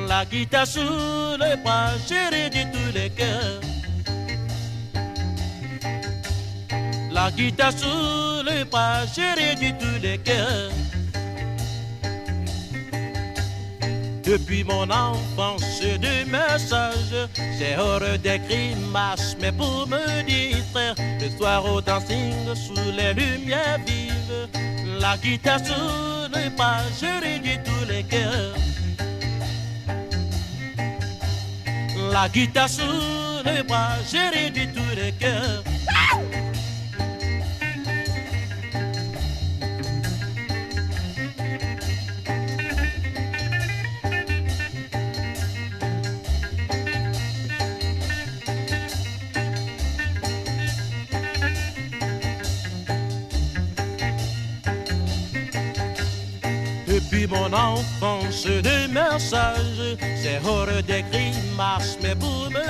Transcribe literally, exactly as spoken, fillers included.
La guitare sous le bras, chérie de tous les cœurs. La guitare sous le bras, chérie de tous les cœurs. Depuis mon enfance, des messages, c'est hors des grimaces, mais pour me distraire, le soir au dancing, sous les lumières vives, la guitare sous le bras, chérie de tous les cœurs. La guitare sous le bras, chérie de tous les cœurs. Depuis mon enfance, des messages, c'est hors des grimaces, mais pour me